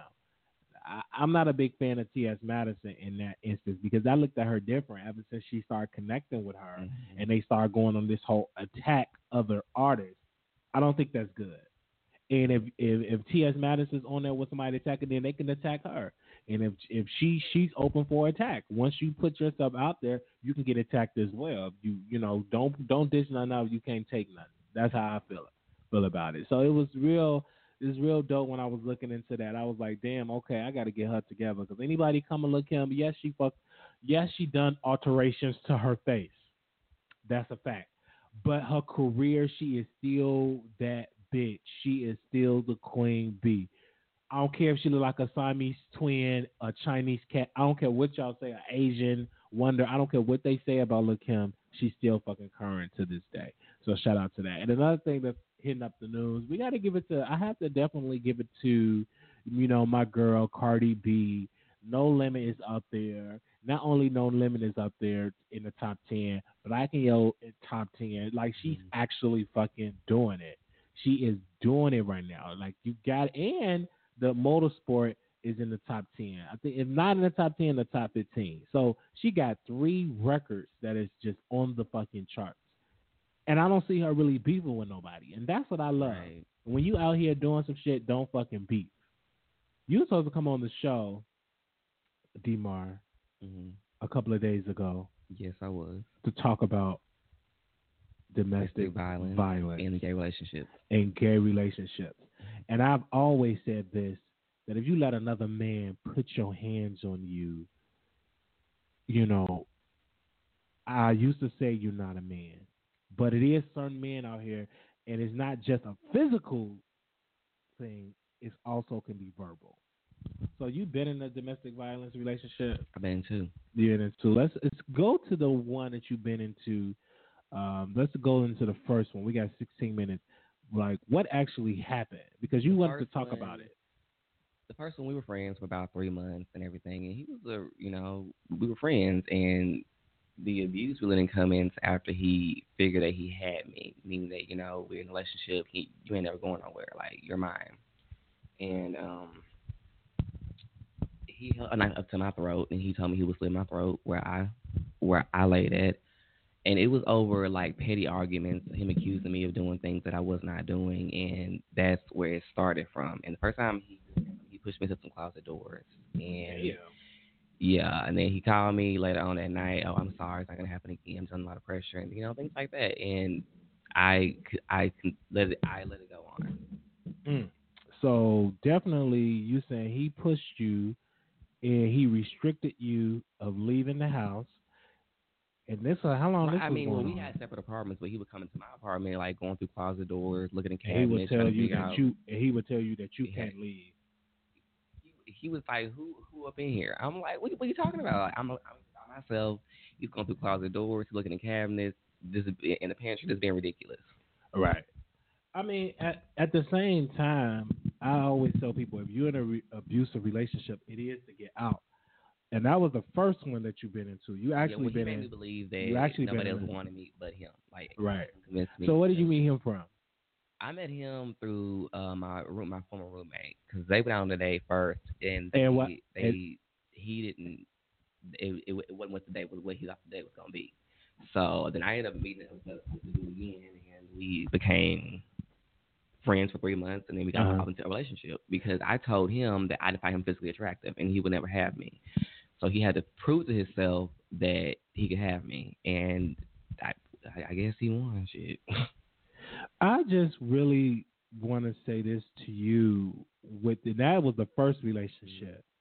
I, I'm not a big fan of T S. Madison in that instance because I looked at her different ever since she started connecting with her mm-hmm. and they started going on this whole attack other artists. I don't think that's good. And if, if, if T S. Madison's on there with somebody attacking, then they can attack her. And if if she she's open for attack, once you put yourself out there, you can get attacked as well. You you know don't don't dish nothing out. You can't take nothing. That's how I feel feel about it. So it was real. It was real dope when I was looking into that. I was like, damn, okay, I got to get her together because anybody come and look him, yes she fuck, yes she done alterations to her face. That's a fact. But her career, she is still that bitch. She is still the queen bee. I don't care if she look like a Siamese twin, a Chinese cat. I don't care what y'all say, an Asian wonder. I don't care what they say about Lil' Kim. She's still fucking current to this day. So shout out to that. And another thing that's hitting up the news, we got to give it to, I have to definitely give it to, you know, my girl, Cardi B. No Limit is up there. Not only No Limit is up there in the top ten, but I can yell in top ten. Like, she's actually fucking doing it. She is doing it right now. Like, you got, and the motorsport is in the top ten. I think if not in the top ten, the top fifteen. So she got three records that is just on the fucking charts. And I don't see her really beefing with nobody. And that's what I love. Right. When you out here doing some shit, don't fucking beef. You were supposed to come on the show, D-Mar, mm-hmm. a couple of days ago. Yes, I was. To talk about domestic violence, violence and gay relationships. And gay relationships. And I've always said this, that if you let another man put your hands on you, you know, I used to say you're not a man. But it is certain men out here, and it's not just a physical thing, it also can be verbal. So you've been in a domestic violence relationship? I've been in two. You're in two. Let's, let's go to the one that you've been into. Um, let's go into the first one. We got sixteen minutes. Like, what actually happened? Because you wanted to talk one, about it. The first one, we were friends for about three months and everything, and he was a, you know, we were friends, and the abuse really didn't come in after he figured that he had me, meaning that, you know, we're in a relationship, he, you ain't never going nowhere, like, you're mine. And um, he held a knife up to my throat, and he told me he would slit my throat where I, where I laid at. And it was over, like, petty arguments, him accusing me of doing things that I was not doing, and that's where it started from. And the first time, he he pushed me to some closet doors. And, yeah, yeah and then he called me later on that night, oh, I'm sorry, it's not going to happen again, I'm under a lot of pressure, and, you know, things like that. And I, I, let, it, I let it go on. Mm. So, definitely, you saying he pushed you, and he restricted you of leaving the house. And this, uh, how long? Well, this I was mean, going well, we on? had separate apartments, but he would come into my apartment, like going through closet doors, looking at And he cabinets. would tell you that out, you. And he would tell you that you can't had, leave. He, he was like, "Who, who up in here?" I'm like, "What, what are you talking about?" Like, I'm, I'm by myself. He's going through closet doors, looking at cabinets, just in the pantry, just being ridiculous. Right. I mean, at at the same time, I always tell people if you're in an re- abusive relationship, it is to get out. And that was the first one that you've been into. You actually yeah, well, been he made in. me believe that you actually nobody been else in, wanted me but him. Like, right. Convinced me. So where did you meet him from? I met him through uh, my room, my former roommate, because they went out on the date first, and they, and what? they and, he didn't. It, it, it wasn't what the date was. What he thought the date was gonna be. So then I ended up meeting him again, and we became friends for three months, and then we got uh-huh. into a relationship because I told him that I didn't find him physically attractive, and he would never have me. So he had to prove to himself that he could have me, and I, I guess he won. Shit. I just really want to say this to you. With the, that was the first relationship,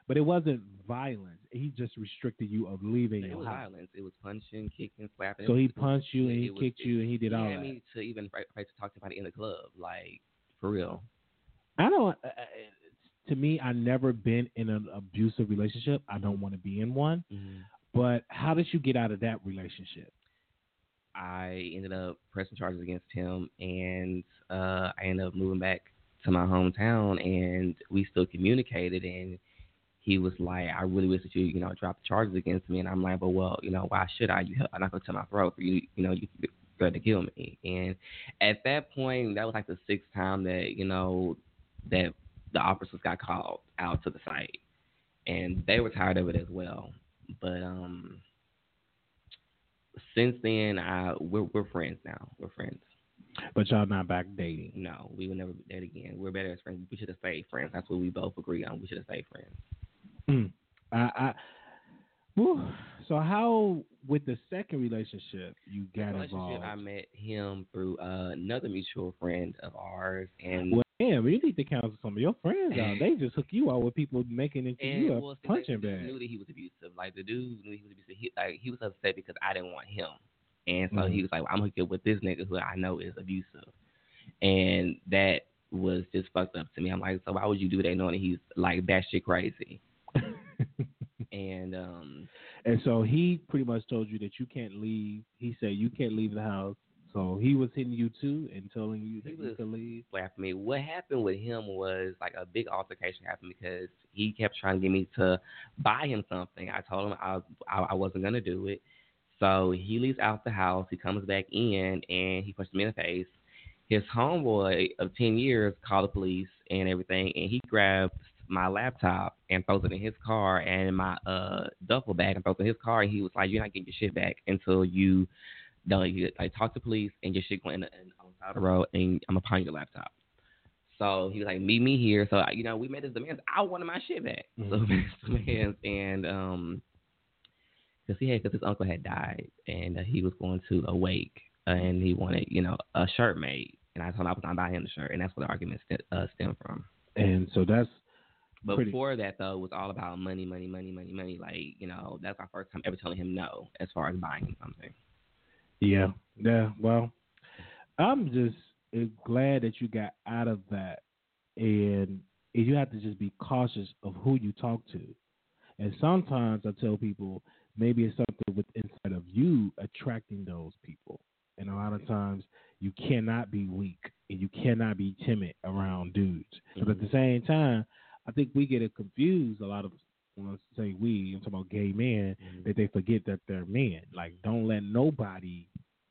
But it wasn't violence. He just restricted you of leaving It your was house. violence. It was punching, kicking, slapping. So It he was- punched you and it he was- kicked you and he did he all had that. me to even fight, fight to talk to somebody in the club, like for real. I don't. Uh, to me, I've never been in an abusive relationship. I don't want to be in one. Mm-hmm. But how did you get out of that relationship? I ended up pressing charges against him, and uh, I ended up moving back to my hometown, and we still communicated. And he was like, "I really wish that you, you know, drop the charges against me." And I'm like, "But well, you know, why should I? You, I'm not gonna tell my throat for you, you know, you going to kill me." And at that point, that was like the sixth time that you know that the officers got called out to the site, and they were tired of it as well. But um, since then, I we're we're friends now. We're friends. But y'all not back dating? No, we will never date again. We're better as friends. We should have stayed friends. That's what we both agree on. We should have stayed friends. Mm. I, I whew. So how with the second relationship you got relationship, involved? I met him through uh, another mutual friend of ours, and well, yeah, but you need to counsel some of your friends out. They just hook you out with people making into and you a well, see, punching the dude bag. knew that he was abusive. Like the dude knew he was abusive. He like he was upset because I didn't want him, and so Mm-hmm. he was like, well, "I'm hooking up with this nigga who I know is abusive," and that was just fucked up to me. I'm like, so why would you do that knowing that he's like batshit crazy? and um. And so he pretty much told you that you can't leave. He said you can't leave the house. So he was hitting you too and telling you that He you was could leave. slapping me. What happened with him was like a big altercation happened because he kept trying to get me to buy him something. I told him I I, I wasn't gonna do it. So he leaves out the house. He comes back in and he punched me in the face. His homeboy of ten years called the police and everything, and he grabs my laptop and throws it in his car and my uh duffel bag and throws it in his car. And he was like, "You're not getting your shit back until you." No, you like talk to police and your shit going in the, in, on the side of the road, and I'm gonna pawn your laptop. So he was like, "Meet me here." So you know, we made his demands. I wanted my shit back, Mm-hmm. so we made his demands, and um, because he had because his uncle had died, and uh, he was going to a wake, uh, and he wanted you know a shirt made, and I told him I was gonna buy him the shirt, and that's where the argument st- uh, stemmed from. And so that's. But pretty... before that, though, it was all about money, money, money, money, money. Like you know, that's our first time ever telling him no as far as buying him something. Yeah, yeah. Well, I'm just uh, glad that you got out of that, and you have to just be cautious of who you talk to. And sometimes I tell people maybe it's something with inside of you attracting those people. And a lot of times you cannot be weak and you cannot be timid around dudes. Mm-hmm. But at the same time, I think we get it confused. A lot of when I say we, I'm talking about gay men, mm-hmm. that they forget that they're men. Like, don't let nobody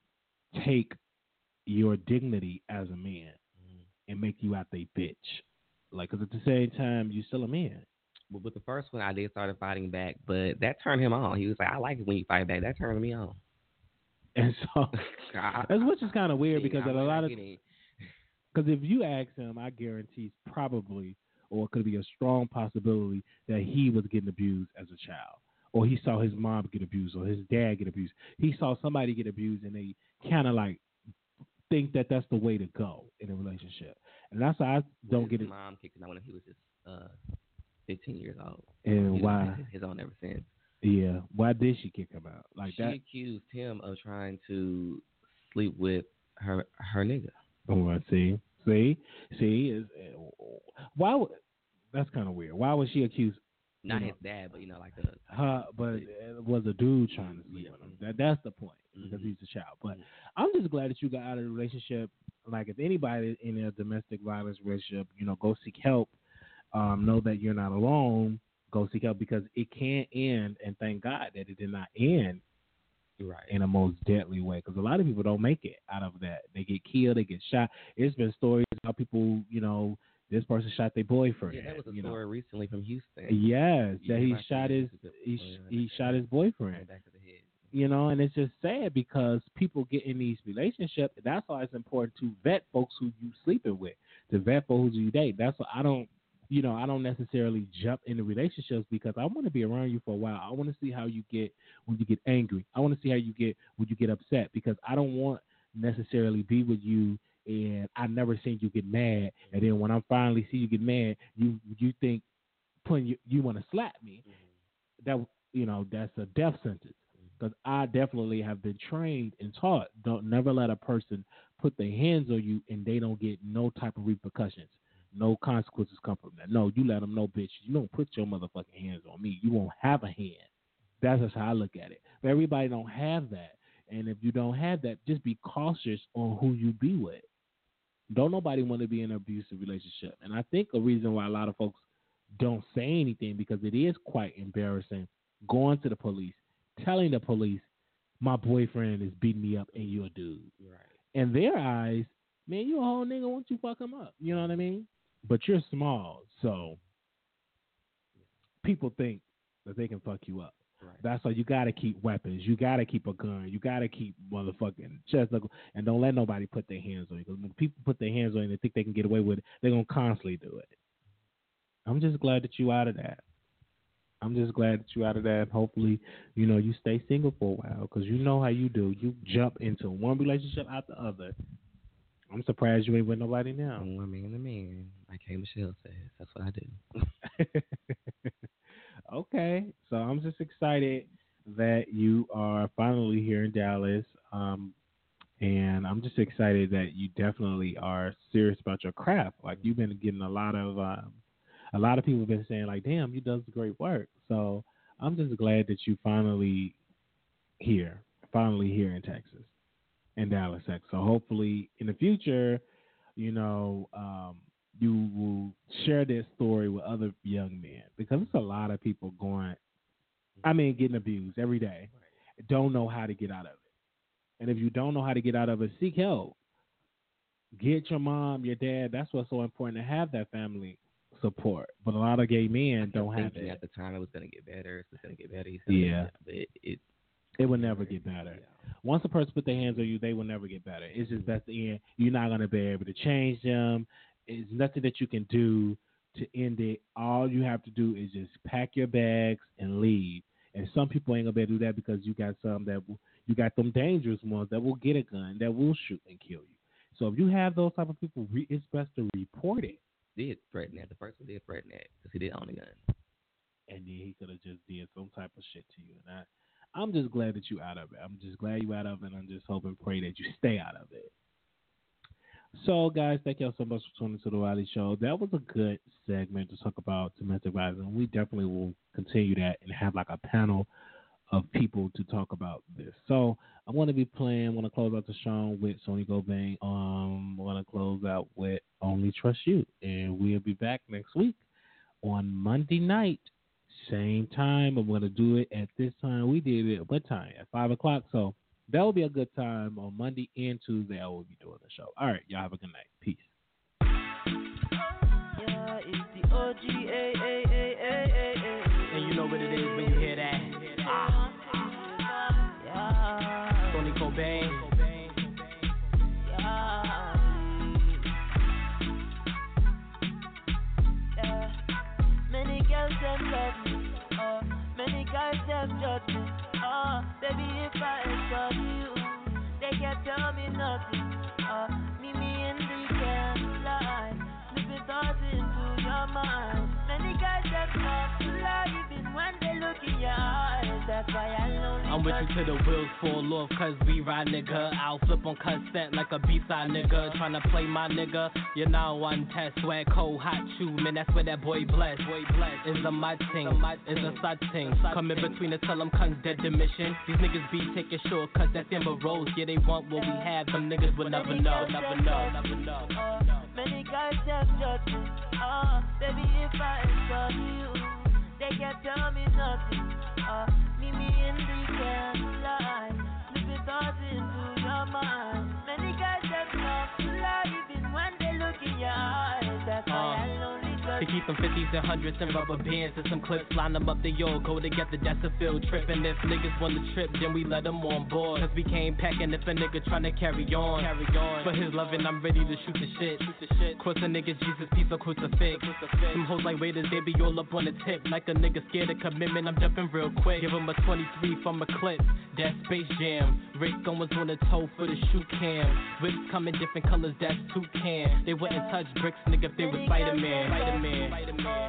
take your dignity as a man mm-hmm. and make you out they bitch. Like, because at the same time, you're still a man. But with the first one, I did start fighting back, but that turned him on. He was like, "I like it when you fight back." That turned me on. And so, that's which is kind of weird because yeah, at a lot of, because if you ask him, I guarantee probably, or it could be a strong possibility that he was getting abused as a child, or he saw his mom get abused, or his dad get abused. He saw somebody get abused, and they kind of like think that that's the way to go in a relationship. And that's why I don't his get it. His mom kicked him out when he was just uh, fifteen years old. And he why? His own ever since. Yeah. Why did she kick him out? Like she that? She accused him of trying to sleep with her her nigga. Oh, I see. See, see, is why? Would, that's kind of weird. Why was she accused? Not you his know, dad, but you know, like a her, but it was a dude trying to sleep yeah. with him. That that's the point because mm-hmm. he's a child. But I'm just glad that you got out of the relationship. Like if anybody in a domestic violence relationship, you know, go seek help. Um, know that you're not alone. Go seek help because it can end, and thank God that it did not end right in a most deadly way. Because a lot of people don't make it out of that. They get killed, they get shot. It's been stories about people, you know, this person shot their boyfriend. Yeah, that was a you story know. recently from Houston. Yes, you that he shot his he, oh, yeah, he shot his boyfriend. Back of the head. You know, and it's just sad because people get in these relationships. That's why it's important to vet folks who you sleeping with, to vet folks who you date. That's why I don't. You know, I don't necessarily jump into relationships because I want to be around you for a while. I want to see how you get when you get angry. I want to see how you get when you get upset because I don't want necessarily be with you and I never seen you get mad. And then when I finally see you get mad, you you think putting you, you want to slap me, mm-hmm. that you know that's a death sentence. Because I definitely have been trained and taught, don't never let a person put their hands on you and they don't get no type of repercussions. No consequences come from that. No, you let them know, bitch, you don't put your motherfucking hands on me. You won't have a hand. That's just how I look at it. But everybody don't have that. And if you don't have that, just be cautious on who you be with. Don't nobody want to be in an abusive relationship. And I think a reason why a lot of folks don't say anything, because it is quite embarrassing going to the police, telling the police, my boyfriend is beating me up and you're a dude. Right. In their eyes, man, you a whole nigga, won't you fuck him up? You know what I mean? But you're small, so people think that they can fuck you up. Right. That's why you got to keep weapons. You got to keep a gun. You got to keep motherfucking chest knuckle, and don't let nobody put their hands on you. Because when people put their hands on you and think they can get away with it, they're going to constantly do it. I'm just glad that you out of that. I'm just glad that you out of that. Hopefully, you know, you stay single for a while, because you know how you do. You jump into one relationship out the other. I'm surprised you ain't with nobody now. One man to man, like K. Michelle says. That's what I do. Okay, so I'm just excited that you are finally here in Dallas, um, and I'm just excited that you definitely are serious about your craft. Like, you've been getting a lot of, um, a lot of people have been saying, like, damn, you does great work. So I'm just glad that you finally here, finally here in Texas, in Dallas, Texas. So hopefully in the future, you know, um, you will share this story with other young men, because it's a lot of people going, I mean, getting abused every day, don't know how to get out of it. And if you don't know how to get out of it, seek help. Get your mom, your dad. That's what's so important, to have that family support. But a lot of gay men don't have it. At the time, it was going to get better. It was going to get better. Yeah. But it, it, it will never get better. Yeah. Once a person put their hands on you, they will never get better. It's just that's the end. You're not going to be able to change them. It's nothing that you can do to end it. All you have to do is just pack your bags and leave. And some people ain't gonna be able to do that, because you got some that will, you got them dangerous ones that will get a gun, that will shoot and kill you. So if you have those type of people, it's best to report it. Did threaten that. The first one did threaten that, because he did own a gun. And then he could have just did some type of shit to you. And I, I'm just glad that you out of it. I'm just glad you out of it. And I'm just hoping, pray that you stay out of it. So, guys, thank y'all so much for tuning to the Wiley Show. That was a good segment to talk about domestic violence, and we definitely will continue that and have like a panel of people to talk about this. So, I'm going to be playing. I'm going to close out the show with Sonny Gobang. Um, I'm going to close out with Only Trust You, and we'll be back next week on Monday night, same time. I'm going to do it at this time. We did it at what time? At five o'clock. So that will be a good time on Monday and Tuesday. I will be doing the show. All right, y'all have a good night. Peace. Yeah, it's the O G, A, A, A, A, A, A. And you know what it is when you hear that. Ah. Yeah. Sonny Gobang. Yeah. Yeah. Many girls them love me. Oh, many guys them judge me. Oh, baby, if I enjoy you, they can't tell me nothing. Oh, meet me in the candlelight, slipping thoughts into your mind. Many guys that love to lie, even when they look in your eyes. That's why I lonely. I'm with you till the wheels fall off, cause we ride, nigga. I'll flip on cassette like a B-side, nigga. Tryna play my nigga, you know one test. Swag cold, hot shoe, man, that's where that boy bless. Boy bless is a my ting, is a side ting. Come in between and tell them cunts dead to mission. These niggas be taking shortcuts, that's Amber Rose. Yeah, they want what we have, them niggas will never know, never know, never know. Uh, many guys just judge me. Uh, baby, if I enjoy you, they can't tell me nothing. Uh, meet me in the candlelight, slipping thoughts into your mind. Many guys just love to lie, even when they look in your eyes. That's why I lonely. To keep them fifties and hundreds and rubber bands and some clips, line them up, they all go together, that's a field trip. And if niggas want the trip, then we let them on board. Cause we came packing if a nigga tryna carry on. Carry on. For his loving, I'm ready to shoot the shit. Shoot the shit. Cross a nigga's Jesus, piece of crucifix. Some hoes like waiters, they be all up on the tip. Like a nigga scared of commitment, I'm jumping real quick. Give him a twenty-three from a clip, that's Space Jam. Rick Owens on the toe for the shoe cam. Whips come in different colors, that's toucan. They wouldn't touch bricks, nigga, if they was Spider-Man. Spider-Man. Spider-Man.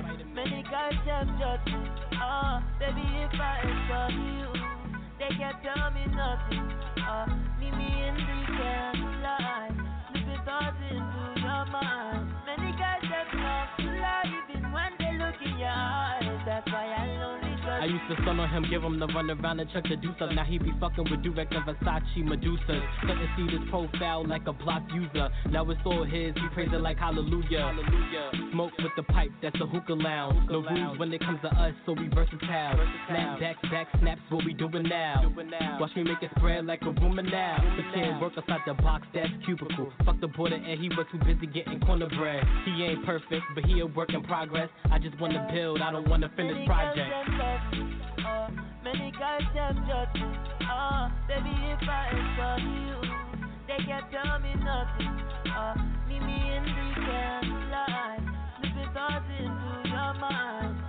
Many guys have judged me. Oh, baby, if I ain't for you, they can't tell me nothing. Oh, meet me in the candlelight, slipping thoughts into your mind. Many guys have lost to lie, even when they look in your eyes. That's why I only trust I used to stun on him, give him the run around and check the deuce up. Now he be fucking with Durex and Versace Medusas. Couldn't see this profile like a block user. Now it's all his, he praise it like hallelujah. Hallelujah. Smoke with the pipe, that's a hookah lounge. No rules when it comes to us, so we versatile. Snap, back, back, snaps, what we doing now. Watch me make it spread like a rumor now. The kid work outside the box, that's cubicle. Fuck the border and he was too busy getting corner bread. He ain't perfect, but he a work in progress. I just wanna build, I don't wanna finish project. Uh, many guys have judged me. Oh, baby, if I ain't for you, they can't tell me nothing. Uh, meet me in the candlelight, slipping thoughts into your mind.